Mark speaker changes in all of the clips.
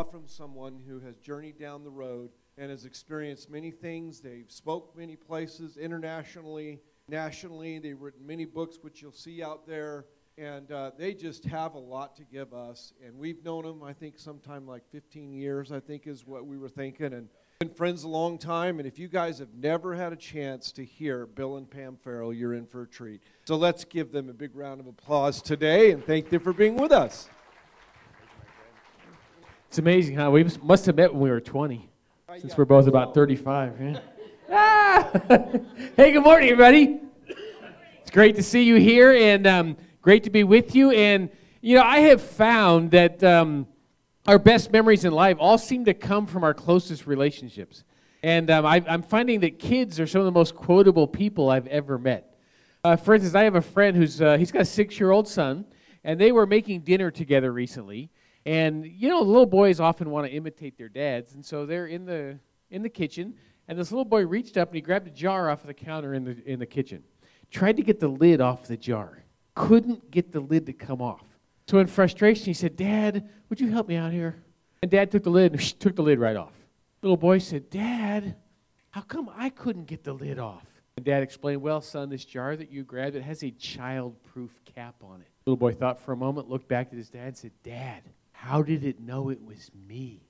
Speaker 1: from someone who has journeyed down the road and has experienced many things. They've spoke many places internationally, nationally. They've written many books, which you'll see out there. And they just have a lot to give us. And we've known them, I think, sometime like 15 years, I think is what we were thinking. And been friends a long time. And if you guys have never had a chance to hear Bill and Pam Farrell, you're in for a treat. So let's give them a big round of applause today and thank them for being with us.
Speaker 2: It's amazing how we must have met when we were 20, since we're both about 35. Yeah? Hey, good morning, everybody. It's great to see you here, and great to be with you. And, you know, I have found that our best memories in life all seem to come from our closest relationships. And I'm finding that kids are some of the most quotable people I've ever met. For instance, I have a friend who's he's got a 6-year-old son, and they were making dinner together recently. And, you know, little boys often want to imitate their dads, and so they're in the kitchen, and this little boy reached up and he grabbed a jar off of the counter in the kitchen. Tried to get the lid off the jar. Couldn't get the lid to come off. So in frustration, he said, "Dad, would you help me out here?" And Dad took the lid and took the lid right off. Little boy said, "Dad, how come I couldn't get the lid off?" And Dad explained, "Well, son, this jar that you grabbed, it has a child-proof cap on it." Little boy thought for a moment, looked back at his dad and said, "Dad, how did it know it was me?"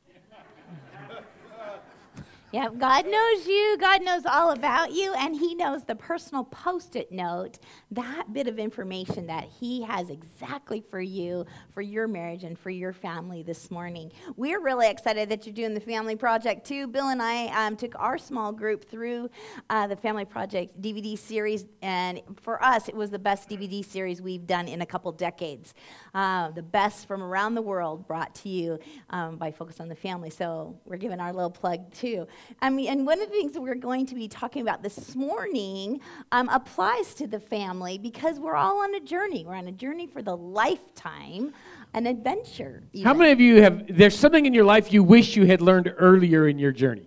Speaker 3: Yeah, God knows you. God knows all about you, and he knows the personal Post-it note, that bit of information that he has exactly for you, for your marriage, and for your family this morning. We're really excited that you're doing the Family Project, too. Bill and I took our small group through the Family Project DVD series, and for us, it was the best DVD series we've done in a couple decades. The best from around the world brought to you by Focus on the Family, so we're giving our little plug, too. And one of the things that we're going to be talking about this morning applies to the family because we're all on a journey. We're on a journey for the lifetime, an adventure. Even.
Speaker 2: How many of you there's something in your life you wish you had learned earlier in your journey?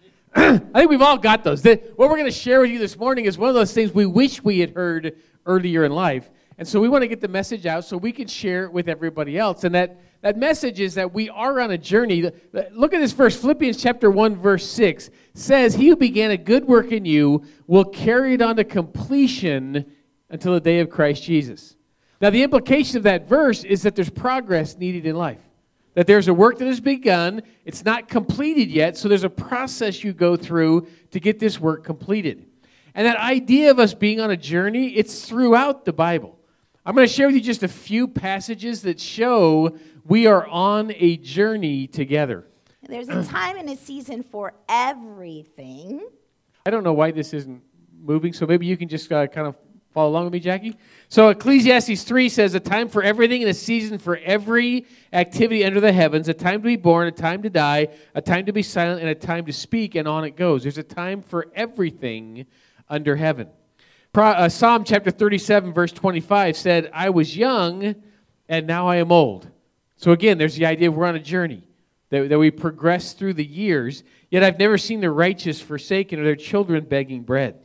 Speaker 2: I think we've all got those. What we're going to share with you this morning is one of those things we wish we had heard earlier in life. And so we want to get the message out so we can share it with everybody else. And that message is that we are on a journey. Look at this verse. Philippians chapter 1, verse 6 says, "He who began a good work in you will carry it on to completion until the day of Christ Jesus." Now, the implication of that verse is that there's progress needed in life. That there's a work that has begun. It's not completed yet, so there's a process you go through to get this work completed. And that idea of us being on a journey, it's throughout the Bible. I'm going to share with you just a few passages that show we are on a journey together.
Speaker 3: There's a time and a season for everything.
Speaker 2: I don't know why this isn't moving, so maybe you can just kind of follow along with me, Jackie. So Ecclesiastes 3 says, "A time for everything and a season for every activity under the heavens, a time to be born, a time to die, a time to be silent, and a time to speak," and on it goes. There's a time for everything under heaven. Psalm chapter 37, verse 25 said, "I was young, and now I am old." So again, there's the idea we're on a journey, that we progress through the years, yet I've never seen the righteous forsaken or their children begging bread.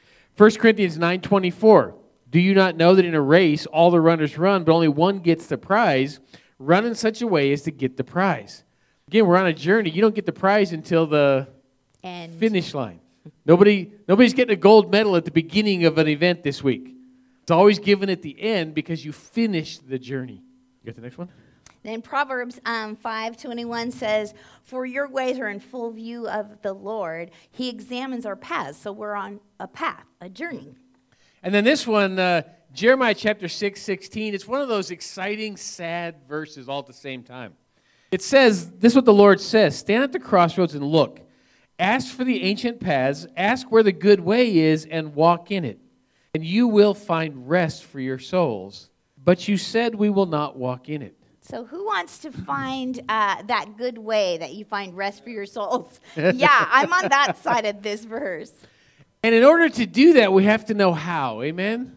Speaker 2: 1 Corinthians 9:24, "Do you not know that in a race all the runners run, but only one gets the prize? Run in such a way as to get the prize." Again, we're on a journey. You don't get the prize until the finish line. Nobody's getting a gold medal at the beginning of an event this week. It's always given at the end because you finished the journey. You got the next one?
Speaker 3: Then Proverbs 5:21 says, "For your ways are in full view of the Lord. He examines our paths." So we're on a path, a journey.
Speaker 2: And then this one, Jeremiah chapter 6:16. It's one of those exciting, sad verses all at the same time. It says, this is what the Lord says, "Stand at the crossroads and look. Ask for the ancient paths, ask where the good way is, and walk in it. And you will find rest for your souls. But you said we will not walk in it."
Speaker 3: So who wants to find that good way that you find rest for your souls? Yeah, I'm on that side of this verse.
Speaker 2: And in order to do that, we have to know how. Amen?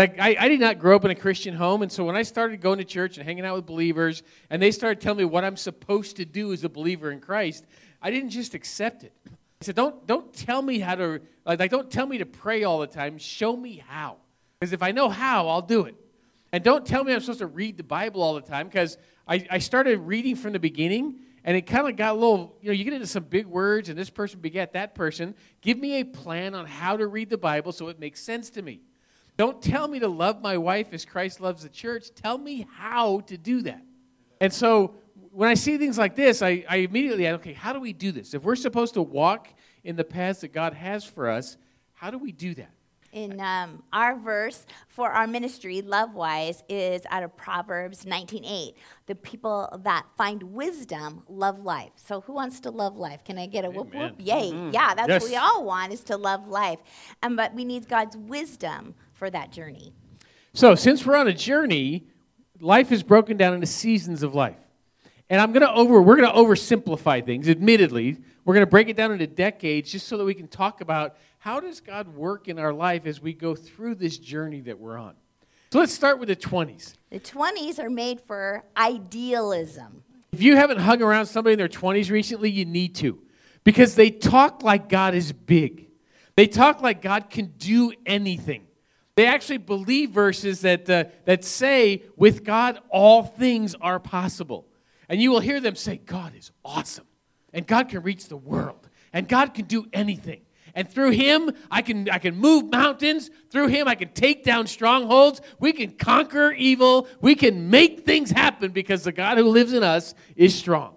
Speaker 2: I did not grow up in a Christian home, and so when I started going to church and hanging out with believers, and they started telling me what I'm supposed to do as a believer in Christ, I didn't just accept it. I said, don't tell me how to, don't tell me to pray all the time. Show me how. Because if I know how, I'll do it. And don't tell me I'm supposed to read the Bible all the time, because I started reading from the beginning, and it kind of got a little, you get into some big words, and this person begat that person. Give me a plan on how to read the Bible so it makes sense to me. Don't tell me to love my wife as Christ loves the church. Tell me how to do that. And so when I see things like this, I immediately ask, okay, how do we do this? If we're supposed to walk in the paths that God has for us, how do we do that?
Speaker 3: In our verse for our ministry, Love-Wise, is out of Proverbs 19:8. The people that find wisdom love life. So who wants to love life? Can I get a whoop whoop? Yay. Mm-hmm. Yeah, that's what we all want, is to love life. But we need God's wisdom for that journey.
Speaker 2: So since we're on a journey, life is broken down into seasons of life. And we're going to oversimplify things, admittedly. We're going to break it down into decades just so that we can talk about how does God work in our life as we go through this journey that we're on. So let's start with the 20s.
Speaker 3: The 20s are made for idealism.
Speaker 2: If you haven't hung around somebody in their 20s recently, you need to. Because they talk like God is big. They talk like God can do anything. They actually believe verses that say, with God, all things are possible. And you will hear them say, God is awesome. And God can reach the world. And God can do anything. And through him, I can move mountains. Through him, I can take down strongholds. We can conquer evil. We can make things happen because the God who lives in us is strong.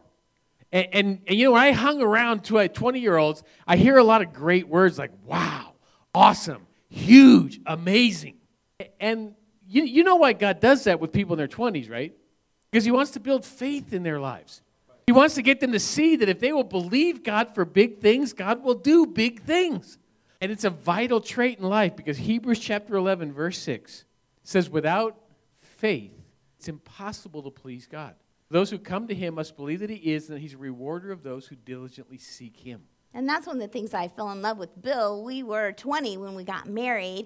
Speaker 2: And when I hung around to 20-year-olds, I hear a lot of great words like, wow, awesome, huge, amazing. And you know why God does that with people in their 20s, right? Because he wants to build faith in their lives. He wants to get them to see that if they will believe God for big things, God will do big things. And it's a vital trait in life because Hebrews chapter 11, verse 6 says, without faith, it's impossible to please God. Those who come to him must believe that he is and that he's a rewarder of those who diligently seek him.
Speaker 3: And that's one of the things I fell in love with Bill. We were 20 when we got married,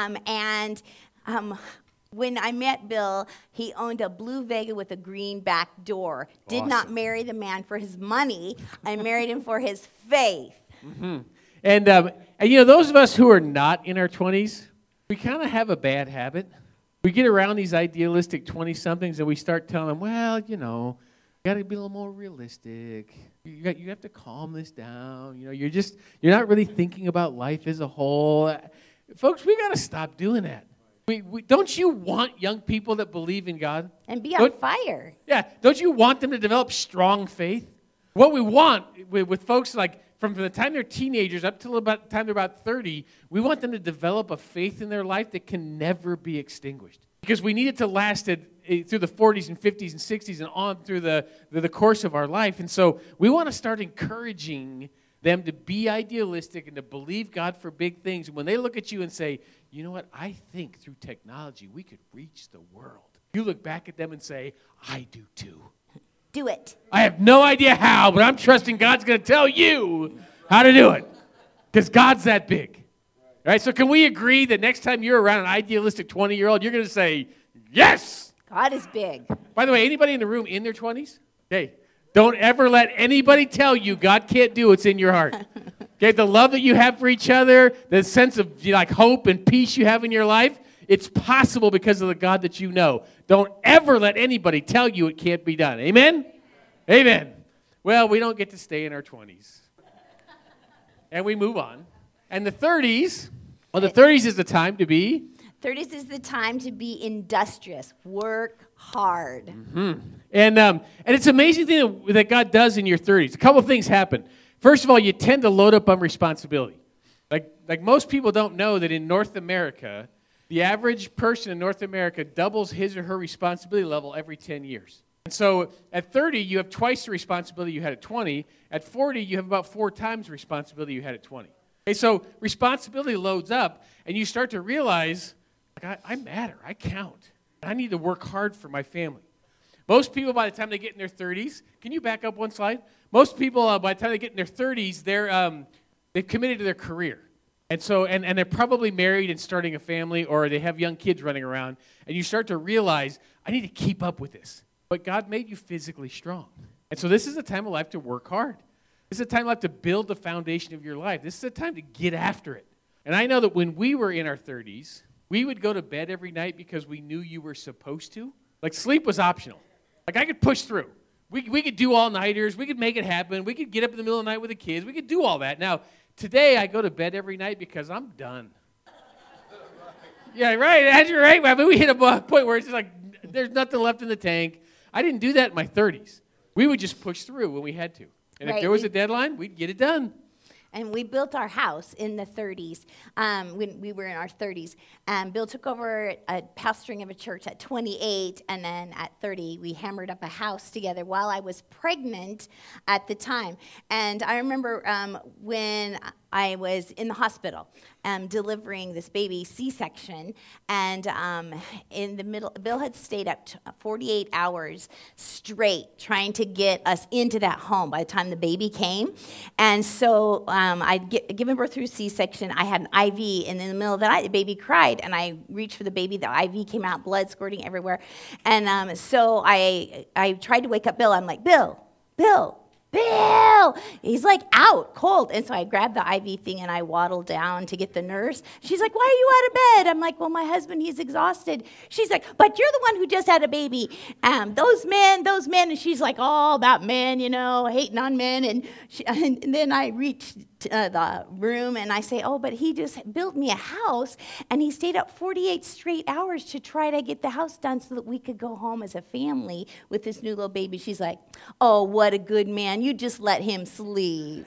Speaker 3: when I met Bill, he owned a blue Vega with a green back door. Did
Speaker 2: Awesome.
Speaker 3: not marry the man for his money. I married him for his faith.
Speaker 2: Mm-hmm. And those of us who are not in our 20s, we kind of have a bad habit. We get around these idealistic 20-somethings and we start telling them, well, you got to be a little more realistic. You have to calm this down. You're not really thinking about life as a whole. Folks, we got to stop doing that. Don't you want young people that believe in God?
Speaker 3: And be on fire.
Speaker 2: Yeah. Don't you want them to develop strong faith? What we want with folks like from the time they're teenagers up till about the time they're about 30, we want them to develop a faith in their life that can never be extinguished. Because we need it to last through the 40s and 50s and 60s and on through the course of our life. And so we want to start encouraging them to be idealistic and to believe God for big things. And when they look at you and say, you know what, I think through technology we could reach the world. You look back at them and say, I do too.
Speaker 3: Do it.
Speaker 2: I have no idea how, but I'm trusting God's going to tell you how to do it. Because God's that big. All right, so can we agree that next time you're around an idealistic 20-year-old, you're going to say, yes!
Speaker 3: God is big.
Speaker 2: By the way, anybody in the room in their 20s? Okay, don't ever let anybody tell you God can't do what's in your heart. Okay, the love that you have for each other, the sense of hope and peace you have in your life, it's possible because of the God that you know. Don't ever let anybody tell you it can't be done. Amen? Amen. Well, we don't get to stay in our 20s. And we move on. And the 30s, the 30s is the time to be?
Speaker 3: 30s is the time to be industrious. Work hard.
Speaker 2: Mm-hmm. And it's an amazing thing that God does in your 30s. A couple of things happen. First of all, you tend to load up on responsibility. Like most people don't know that in North America, the average person in North America doubles his or her responsibility level every 10 years. And so at 30, you have twice the responsibility you had at 20. At 40, you have about 4 times the responsibility you had at 20. Okay, so responsibility loads up, and you start to realize, I matter, I count. I need to work hard for my family. Most people, by the time they get in their 30s, can you back up one slide? Most people, by the time they get in their 30s, they've committed to their career. And so, and they're probably married and starting a family, or they have young kids running around, and you start to realize, I need to keep up with this. But God made you physically strong. And so this is a time of life to work hard. This is a time of life to build the foundation of your life. This is a time to get after it. And I know that when we were in our 30s, we would go to bed every night because we knew you were supposed to. Like sleep was optional. Like I could push through. We could do all-nighters. We could make it happen. We could get up in the middle of the night with the kids. We could do all that. Now, today I go to bed every night because I'm done. Yeah, right. Andrew, right? I mean, we hit a point where it's just like there's nothing left in the tank. I didn't do that in my 30s. We would just push through when we had to. And if there was a deadline, we'd get it done.
Speaker 3: And we built our house in the 30s, when we were in our 30s. Bill took over a pastoring of a church at 28, and then at 30, we hammered up a house together while I was pregnant at the time. And I remember when I was in the hospital delivering this baby C-section, and in the middle, Bill had stayed up 48 hours straight trying to get us into that home by the time the baby came. And so I'd given birth through C-section. I had an IV, and in the middle of the night, the baby cried, and I reached for the baby. The IV came out, blood squirting everywhere. And so I tried to wake up Bill. I'm like, Bill. He's like out cold. And so I grabbed the IV thing and I waddled down to get the nurse. She's like, why are you out of bed? I'm like, well, my husband, he's exhausted. She's like, but you're the one who just had a baby. Those men. And she's like, all about men, hating on men. And then I reached the room and I say, oh, but he just built me a house and he stayed up 48 straight hours to try to get the house done so that we could go home as a family with this new little baby. She's like, oh, what a good man. You just let him sleep.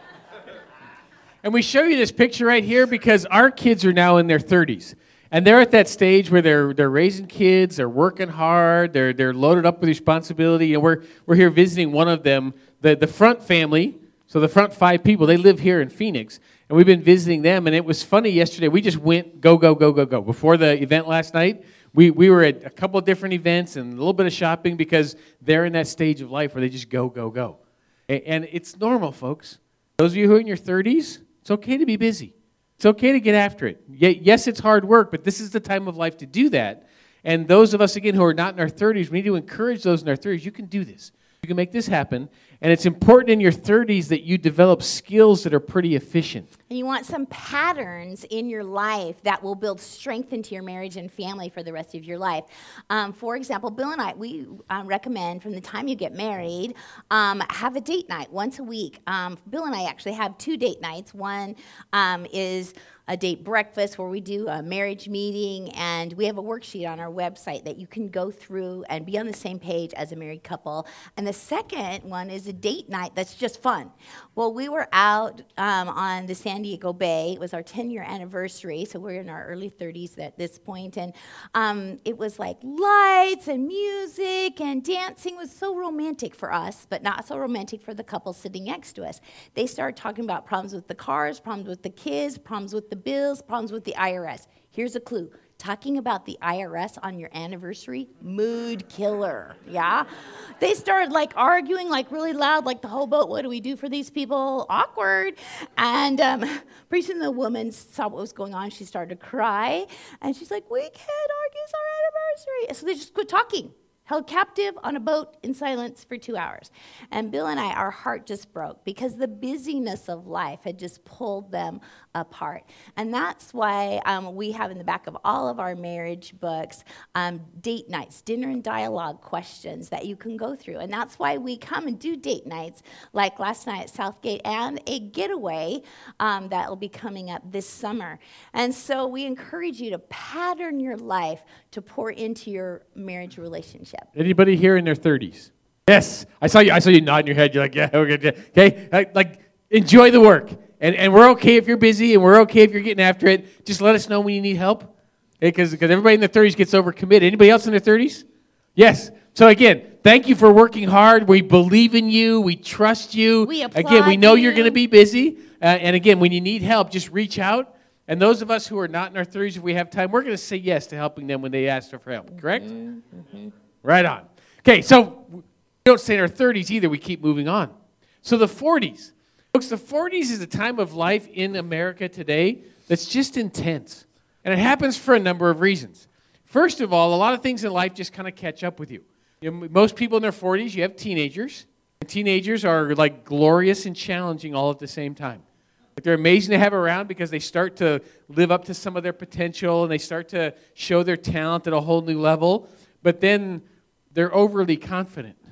Speaker 2: And we show you this picture right here because our kids are now in their 30s. And they're at that stage where they're raising kids, they're working hard, they're loaded up with responsibility. And we're here visiting one of them, the front family. So the front 5 people, they live here in Phoenix, and we've been visiting them, and it was funny yesterday. We just went go. Before the event last night, we were at a couple of different events and a little bit of shopping because they're in that stage of life where they just go. And it's normal, folks. Those of you who are in your 30s, it's okay to be busy. It's okay to get after it. Yes, it's hard work, but this is the time of life to do that. And those of us, again, who are not in our 30s, we need to encourage those in our 30s. You can do this. You can make this happen. And it's important in your 30s that you develop skills that are pretty efficient.
Speaker 3: And you want some patterns in your life that will build strength into your marriage and family for the rest of your life. For example, Bill and I, we recommend from the time you get married, have a date night once a week. Bill and I actually have 2 date nights. One is a date breakfast where we do a marriage meeting, and we have a worksheet on our website that you can go through and be on the same page as a married couple. And the second one is a date night that's just fun. Well, we were out on the San Diego Bay. It was our 10-year anniversary, so we're in our early 30s at this point. And it was like lights and music and dancing. It was so romantic for us, but not so romantic for the couple sitting next to us. They started talking about problems with the cars, problems with the kids, problems with the bills, problems with the IRS. Here's a clue. Talking about the IRS on your anniversary, mood killer, yeah? They started like arguing like really loud, like the whole boat, what do we do for these people? Awkward. And pretty soon the woman saw what was going on. She started to cry. And she's like, we can't argue, it's our anniversary. So they just quit talking. Held captive on a boat in silence for 2 hours. And Bill and I, our heart just broke because the busyness of life had just pulled them apart. And that's why we have in the back of all of our marriage books date nights, dinner and dialogue questions that you can go through. And that's why we come and do date nights like last night at Southgate and a getaway that will be coming up this summer. And so we encourage you to pattern your life to pour into your marriage relationship.
Speaker 2: Anybody here in their 30s? Yes, I saw you nodding your head. You're like, yeah, okay. Like, enjoy the work, and we're okay if you're busy, and we're okay if you're getting after it. Just let us know when you need help, because everybody in their 30s gets overcommitted. Anybody else in their 30s? Yes. So again, thank you for working hard. We believe in you. We trust you.
Speaker 3: We applaud
Speaker 2: again, we know
Speaker 3: you.
Speaker 2: you're going to be busy, and again, when you need help, just reach out. And those of us who are not in our 30s, if we have time, we're going to say yes to helping them when they ask for help. Correct? Mm-hmm. Right on. Okay, so we don't stay in our 30s either. We keep moving on. So the 40s. Folks, the 40s is a time of life in America today that's just intense. And it happens for a number of reasons. First of all, a lot of things in life just kind of catch up with you. Most people in their 40s, you have teenagers. And teenagers are like glorious and challenging all at the same time. They're amazing to have around because they start to live up to some of their potential and they start to show their talent at a whole new level. But then they're overly confident.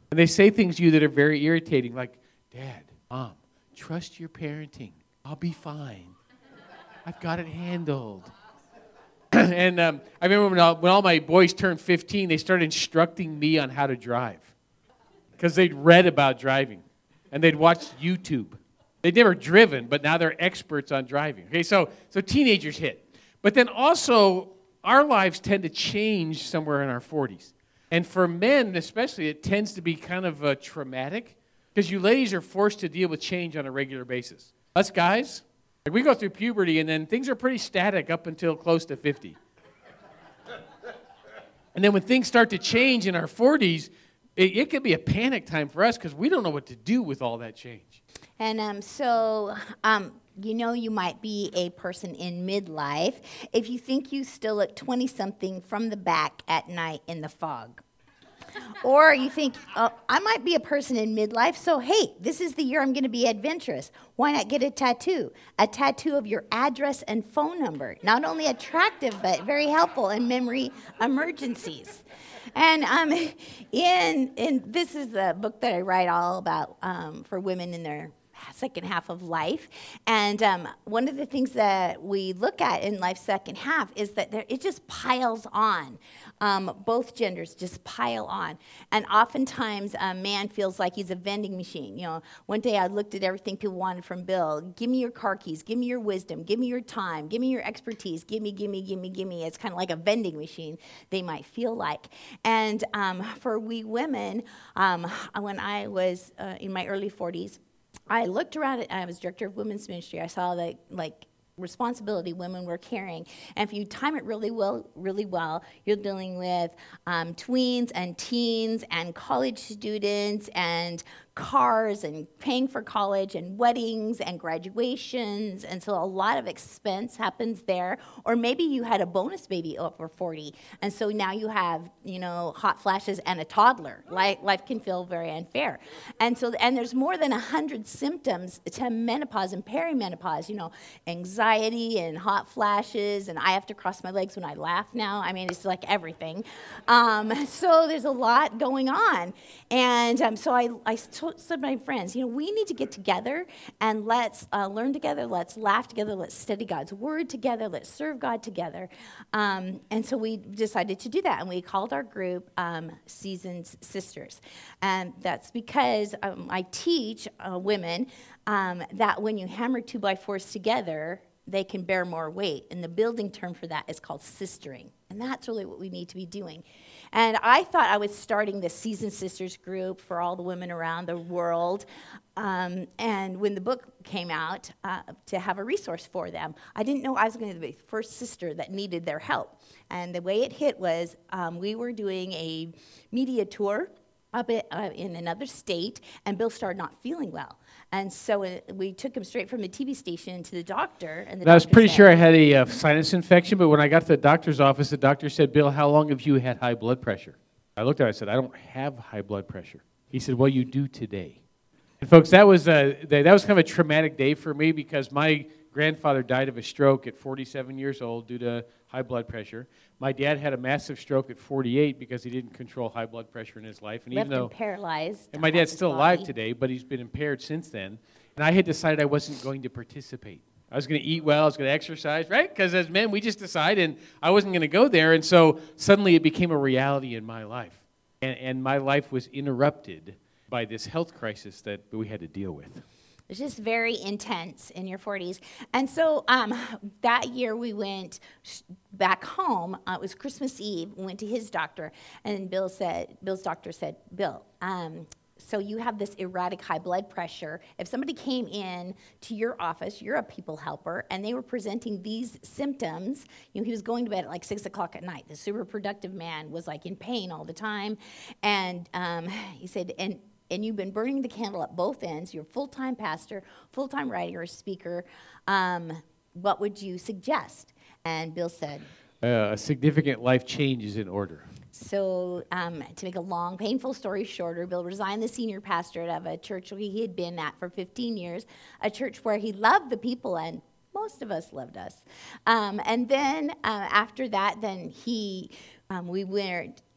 Speaker 2: And they say things to you that are very irritating, like, Dad, Mom, trust your parenting. I'll be fine. I've got it handled. And I remember when all my boys turned 15, they started instructing me on how to drive because they'd read about driving and they'd watched YouTube. They'd never driven, but now they're experts on driving. Okay, so teenagers hit. But then also, our lives tend to change somewhere in our 40s. And for men especially, it tends to be kind of traumatic because you ladies are forced to deal with change on a regular basis. Us guys, like we go through puberty and then things are pretty static up until close to 50. And then when things start to change in our 40s, it could be a panic time for us because we don't know what to do with all that change.
Speaker 3: And you know you might be a person in midlife if you think you still look 20-something from the back at night in the fog. Or you think, oh, I might be a person in midlife, so hey, this is the year I'm going to be adventurous. Why not get a tattoo? A tattoo of your address and phone number. Not only attractive, but very helpful in memory emergencies. And this is a book that I write all about for women in their second half of life. And one of the things that we look at in life's second half is that it just piles on. Both genders just pile on. And oftentimes a man feels like he's a vending machine. You know, one day I looked at everything people wanted from Bill. Give me your car keys. Give me your wisdom. Give me your time. Give me your expertise. Give me. It's kind of like a vending machine, they might feel like. And for we women, when I was in my early 40s, I looked around and I was director of women's ministry. I saw the responsibility women were carrying. And if you time it really well, you're dealing with tweens and teens and college students and cars and paying for college and weddings and graduations. And so a lot of expense happens there. Or maybe you had a bonus baby over 40. And so now you have, hot flashes and a toddler. Life can feel very unfair. And there's more than 100 symptoms to menopause and perimenopause, anxiety and hot flashes. And I have to cross my legs when I laugh now. I mean, it's like everything. So there's a lot going on. And so I told my friends, we need to get together and let's learn together, let's laugh together, let's study God's word together, let's serve God together. And so we decided to do that, and we called our group Seasoned Sisters. And that's because I teach women that when you hammer 2x4s together, they can bear more weight. And the building term for that is called sistering. And that's really what we need to be doing. And I thought I was starting the Seasoned Sisters group for all the women around the world. And when the book came out, to have a resource for them, I didn't know I was going to be the first sister that needed their help. And the way it hit was we were doing a media tour up in another state, and Bill started not feeling well. And so we took him straight from the TV station to the doctor. And
Speaker 2: I was pretty sure I had a sinus infection, but when I got to the doctor's office, the doctor said, Bill, how long have you had high blood pressure? I looked at him, I said, I don't have high blood pressure. He said, well, you do today. And folks, that was kind of a traumatic day for me because my grandfather died of a stroke at 47 years old due to high blood pressure. My dad had a massive stroke at 48 because he didn't control high blood pressure in his life. And
Speaker 3: left him paralyzed.
Speaker 2: And my dad's still alive today, but he's been impaired since then. And I had decided I wasn't going to participate. I was going to eat well, I was going to exercise, right? Because as men, we just decide, and I wasn't going to go there. And so suddenly it became a reality in my life. And my life was interrupted by this health crisis that we had to deal with.
Speaker 3: It's just very intense in your 40s. And so that year we went back home. It was Christmas Eve. We went to his doctor, and Bill's doctor said, Bill, so you have this erratic high blood pressure. If somebody came in to your office, you're a people helper, and they were presenting these symptoms, he was going to bed at like 6 o'clock at night. The super productive man was like in pain all the time. And he said, and you've been burning the candle at both ends. You're a full-time pastor, full-time writer, or speaker. What would you suggest? And Bill said,
Speaker 2: a significant life change is in order.
Speaker 3: So to make a long, painful story shorter, Bill resigned the senior pastorate of a church he had been at for 15 years, a church where he loved the people, and most of us loved us. And then after that, we went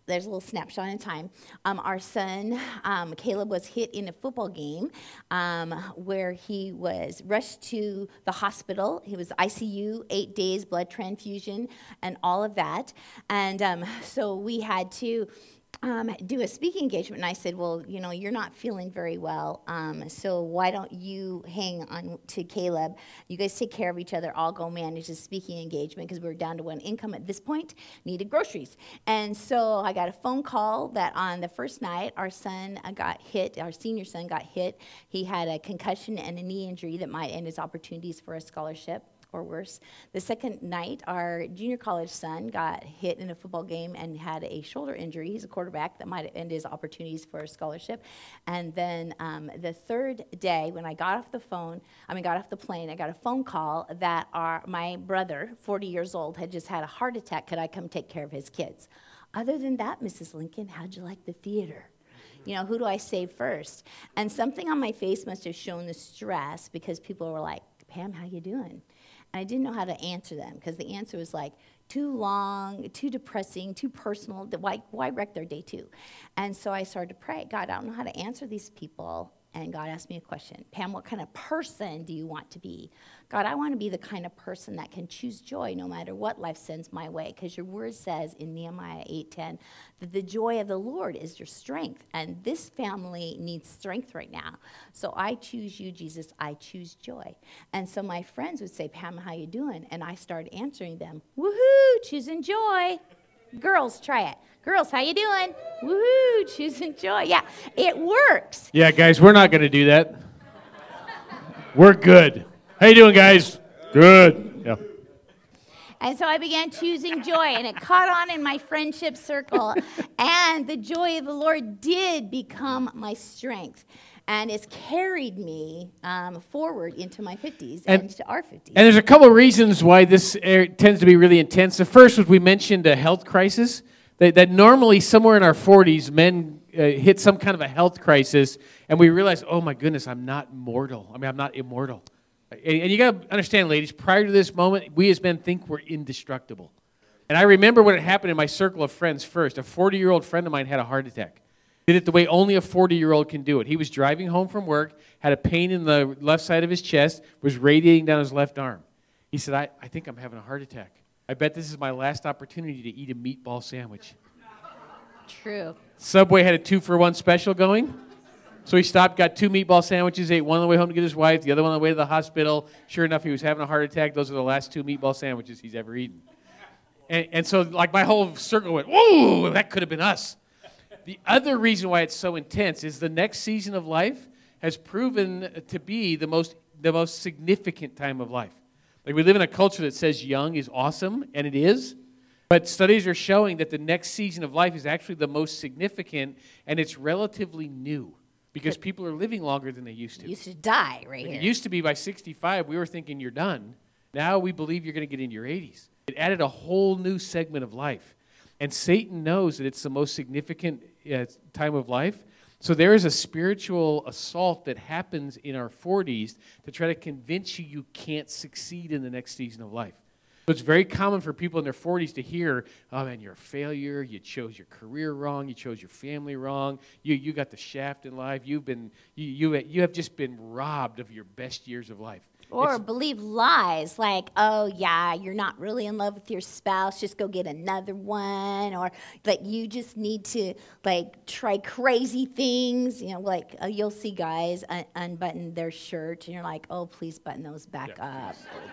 Speaker 3: there's a little snapshot in time. Our son, Caleb, was hit in a football game where he was rushed to the hospital. He was ICU, 8 days, blood transfusion, and all of that. And so we had to do a speaking engagement, and I said, well, you're not feeling very well, so why don't you hang on to Caleb? You guys take care of each other. I'll go manage the speaking engagement, because we were down to one income at this point, needed groceries. And so I got a phone call that on the first night, our son got hit, our senior son got hit. He had a concussion and a knee injury that might end his opportunities for a scholarship, or worse. The second night, our junior college son got hit in a football game and had a shoulder injury. He's a quarterback that might end his opportunities for a scholarship. And then the third day, when I got off the plane, I got a phone call that my brother, 40 years old, had just had a heart attack. Could I come take care of his kids? Other than that, Mrs. Lincoln, how'd you like the theater? Who do I save first? And something on my face must have shown the stress, because people were like, Pam, how you doing? And I didn't know how to answer them, because the answer was like, too long, too depressing, too personal. Why wreck their day too? And so I started to pray, God, I don't know how to answer these people. And God asked me a question. Pam, what kind of person do you want to be? God, I want to be the kind of person that can choose joy no matter what life sends my way, because your word says in Nehemiah 8:10 that the joy of the Lord is your strength, and this family needs strength right now. So I choose you, Jesus. I choose joy. And so my friends would say, Pam, how you doing? And I started answering them, woohoo, choosing joy. Girls, try it. Girls, how you doing? Woohoo, choosing joy. Yeah, it works.
Speaker 2: Yeah, guys, we're not going to do that. We're good. How you doing, guys? Good. Yeah.
Speaker 3: And so I began choosing joy, and it caught on in my friendship circle. And the joy of the Lord did become my strength. And it's carried me forward into my 50s and into our 50s.
Speaker 2: And there's a couple of reasons why this tends to be really intense. The first was we mentioned a health crisis. That normally somewhere in our 40s, men hit some kind of a health crisis, and we realize, oh my goodness, I'm not mortal. I'm not immortal. And you got to understand, ladies, prior to this moment, we as men think we're indestructible. And I remember when it happened in my circle of friends first. A 40-year-old friend of mine had a heart attack. Did it the way only a 40-year-old can do it. He was driving home from work, had a pain in the left side of his chest, was radiating down his left arm. He said, I think I'm having a heart attack. I bet this is my last opportunity to eat a meatball sandwich.
Speaker 3: True.
Speaker 2: Subway had a 2-for-1 special going. So he stopped, got 2 meatball sandwiches, ate one on the way home to get his wife, the other one on the way to the hospital. Sure enough, he was having a heart attack. Those are the last 2 meatball sandwiches he's ever eaten. And so like my whole circle went, whoa, that could have been us. The other reason why it's so intense is the next season of life has proven to be the most significant time of life. Like, we live in a culture that says young is awesome, and it is. But studies are showing that the next season of life is actually the most significant, and it's relatively new because people are living longer than they used to.
Speaker 3: You used to die right here.
Speaker 2: It used to be by 65, we were thinking you're done. Now we believe you're going to get in your 80s. It added a whole new segment of life. And Satan knows that it's the most significant time of life. So there is a spiritual assault that happens in our 40s to try to convince you can't succeed in the next season of life. So it's very common for people in their 40s to hear, oh man, you're a failure, you chose your career wrong, you chose your family wrong, you got the shaft in life, you have just been robbed of your best years of life.
Speaker 3: Or believe lies like, oh, yeah, you're not really in love with your spouse, just go get another one. Or like you just need to like try crazy things. You know, like you'll see guys unbutton their shirt and you're like, oh, please button those back up.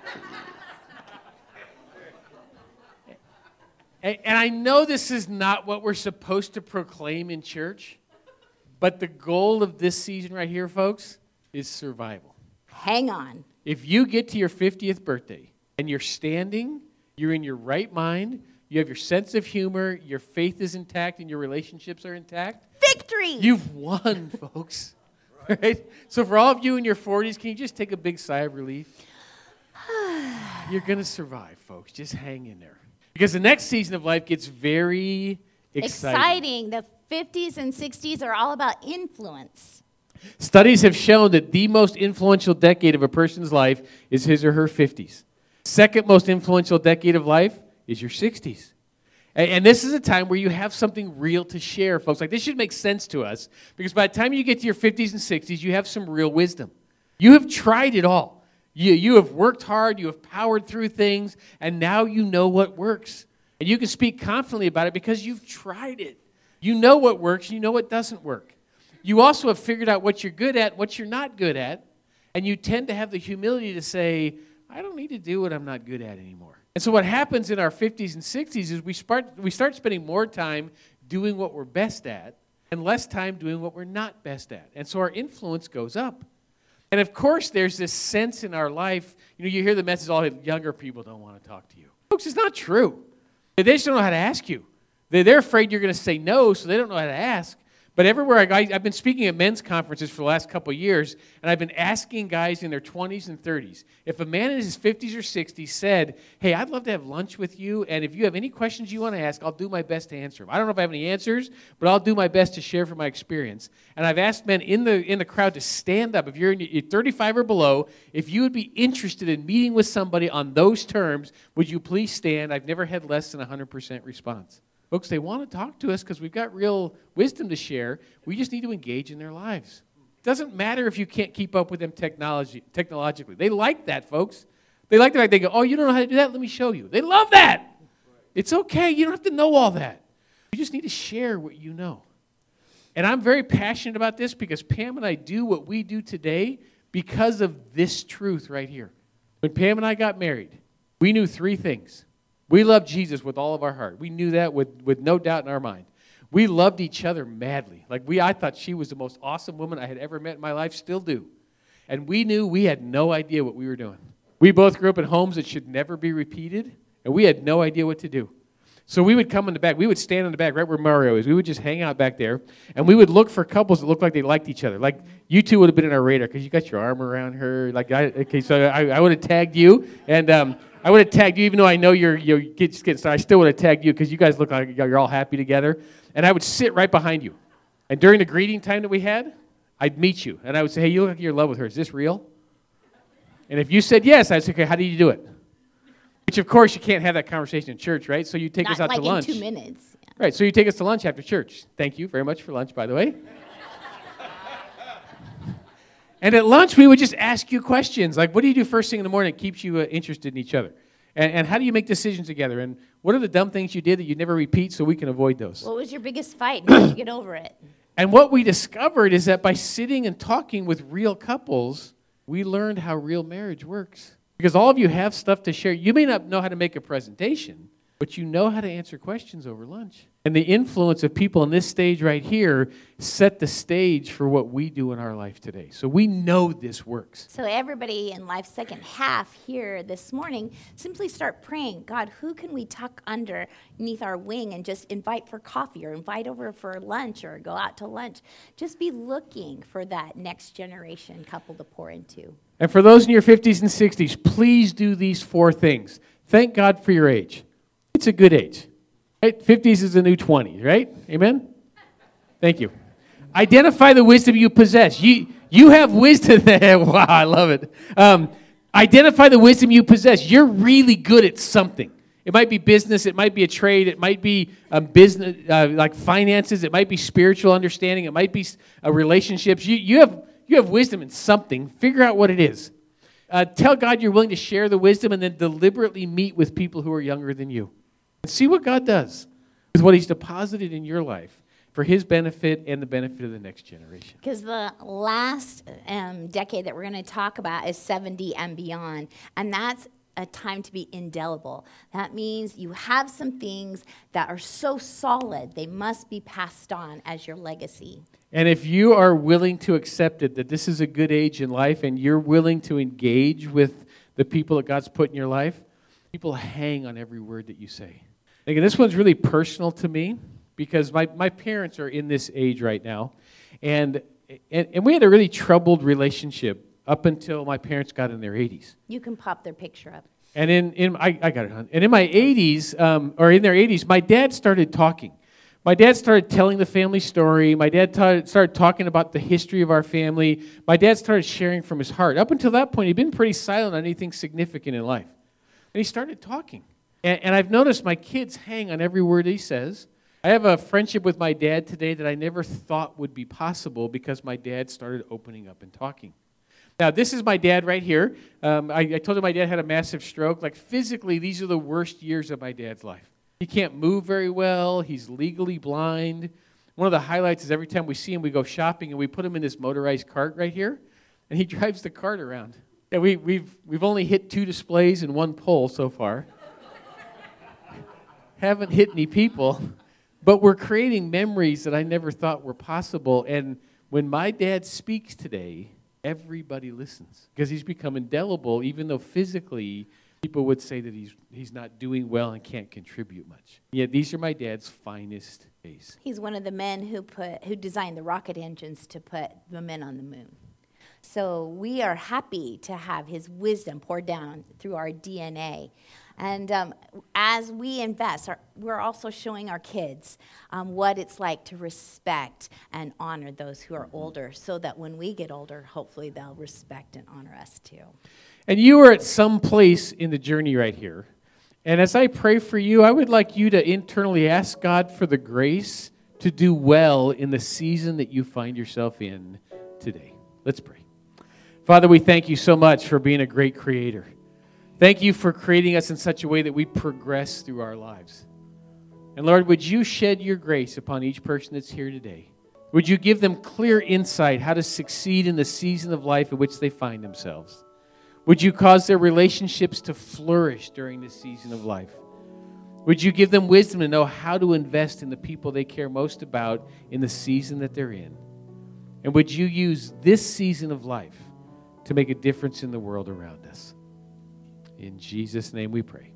Speaker 2: And I know this is not what we're supposed to proclaim in church, but the goal of this season right here, folks, is survival.
Speaker 3: Hang on.
Speaker 2: If you get to your 50th birthday and you're standing, you're in your right mind, you have your sense of humor, your faith is intact, and your relationships are intact.
Speaker 3: Victory!
Speaker 2: You've won, folks. Right? So for all of you in your 40s, can you just take a big sigh of relief? You're going to survive, folks. Just hang in there. Because the next season of life gets very exciting.
Speaker 3: The 50s and 60s are all about influence.
Speaker 2: Studies have shown that the most influential decade of a person's life is his or her 50s. Second most influential decade of life is your 60s. And this is a time where you have something real to share, folks. Like, this should make sense to us, because by the time you get to your 50s and 60s, you have some real wisdom. You have tried it all. You have worked hard, you have powered through things, and now you know what works. And you can speak confidently about it because you've tried it. You know what works, you know what doesn't work. You also have figured out what you're good at, what you're not good at, and you tend to have the humility to say, I don't need to do what I'm not good at anymore. And so what happens in our 50s and 60s is we start spending more time doing what we're best at and less time doing what we're not best at. And so our influence goes up. And of course, there's this sense in our life, you hear the message, all younger people don't want to talk to you. Folks, it's not true. They just don't know how to ask you. They're afraid you're going to say no, so they don't know how to ask. But everywhere I go, I've been speaking at men's conferences for the last couple of years, and I've been asking guys in their 20s and 30s, if a man in his 50s or 60s said, hey, I'd love to have lunch with you, and if you have any questions you want to ask, I'll do my best to answer them. I don't know if I have any answers, but I'll do my best to share from my experience. And I've asked men in the crowd to stand up. If you're 35 or below, if you would be interested in meeting with somebody on those terms, would you please stand? I've never had less than 100% response. Folks, they want to talk to us because we've got real wisdom to share. We just need to engage in their lives. It doesn't matter if you can't keep up with them technologically. They like that, folks. They like the fact they go, oh, you don't know how to do that? Let me show you. They love that. It's okay. You don't have to know all that. You just need to share what you know. And I'm very passionate about this because Pam and I do what we do today because of this truth right here. When Pam and I got married, we knew three things. We loved Jesus with all of our heart. We knew that with no doubt in our mind. We loved each other madly. I thought she was the most awesome woman I had ever met in my life, still do. And we knew we had no idea what we were doing. We both grew up in homes that should never be repeated, and we had no idea what to do. So we would come in the back. We would stand in the back right where Mario is. We would just hang out back there, and we would look for couples that looked like they liked each other. Like, you two would have been in our radar because you got your arm around her. So I would have tagged you, and I would have tagged you, even though I know you're just getting started. I still would have tagged you because you guys look like you're all happy together. And I would sit right behind you. And during the greeting time that we had, I'd meet you. And I would say, hey, you look like you're in love with her. Is this real? And if you said yes, I'd say, okay, how did you do it? Which, of course, you can't have that conversation in church, right? So you take us out to lunch.
Speaker 3: Not like in 2 minutes. Yeah.
Speaker 2: Right, so you take us to lunch after church. Thank you very much for lunch, by the way. And at lunch, we would just ask you questions. Like, what do you do first thing in the morning that keeps you interested in each other? And how do you make decisions together? And what are the dumb things you did that you never repeat so we can avoid those?
Speaker 3: What was your biggest fight? And how did you get over it?
Speaker 2: And what we discovered is that by sitting and talking with real couples, we learned how real marriage works. Because all of you have stuff to share. You may not know how to make a presentation, but you know how to answer questions over lunch. And the influence of people in this stage right here set the stage for what we do in our life today. So we know this works.
Speaker 3: So everybody in life's second half here this morning, simply start praying, God, who can we tuck underneath our wing and just invite for coffee or invite over for lunch or go out to lunch? Just be looking for that next generation couple to pour into.
Speaker 2: And for those in your 50s and 60s, please do these 4 things. Thank God for your age. It's a good age. Right? 50s is the new 20s, right? Amen? Thank you. Identify the wisdom you possess. You have wisdom there. Wow, I love it. Identify the wisdom you possess. You're really good at something. It might be business. It might be a trade. It might be business, like finances. It might be spiritual understanding. It might be relationships. You have wisdom in something. Figure out what it is. Tell God you're willing to share the wisdom and then deliberately meet with people who are younger than you. And see what God does with what He's deposited in your life for His benefit and the benefit of the next generation.
Speaker 3: Because the last decade that we're going to talk about is 70 and beyond. And that's a time to be indelible. That means you have some things that are so solid, they must be passed on as your legacy.
Speaker 2: And if you are willing to accept it, that this is a good age in life, and you're willing to engage with the people that God's put in your life, people hang on every word that you say. And this one's really personal to me because my parents are in this age right now, and we had a really troubled relationship up until my parents got in their 80s.
Speaker 3: You can pop their picture up.
Speaker 2: And I got it, hon. And in my 80s, or in their 80s, my dad started talking. My dad started telling the family story. My dad started talking about the history of our family. My dad started sharing from his heart. Up until that point, he'd been pretty silent on anything significant in life. And he started talking. And I've noticed my kids hang on every word he says. I have a friendship with my dad today that I never thought would be possible because my dad started opening up and talking. Now, this is my dad right here. I told him my dad had a massive stroke. Like, physically, these are the worst years of my dad's life. He can't move very well. He's legally blind. One of the highlights is every time we see him, we go shopping, and we put him in this motorized cart right here, and he drives the cart around. Yeah, we've only hit 2 displays and 1 pole so far. Haven't hit any people, but we're creating memories that I never thought were possible. And when my dad speaks today, everybody listens because he's become indelible, even though physically people would say that he's not doing well and can't contribute much. Yet these are my dad's finest days.
Speaker 3: He's one of the men who designed the rocket engines to put the men on the moon. So we are happy to have his wisdom poured down through our DNA. And as we invest, we're also showing our kids what it's like to respect and honor those who are older so that when we get older, hopefully they'll respect and honor us too.
Speaker 2: And you are at some place in the journey right here. And as I pray for you, I would like you to internally ask God for the grace to do well in the season that you find yourself in today. Let's pray. Father, we thank you so much for being a great creator. Thank you for creating us in such a way that we progress through our lives. And Lord, would you shed your grace upon each person that's here today? Would you give them clear insight how to succeed in the season of life in which they find themselves? Would you cause their relationships to flourish during this season of life? Would you give them wisdom to know how to invest in the people they care most about in the season that they're in? And would you use this season of life to make a difference in the world around us? In Jesus' name we pray.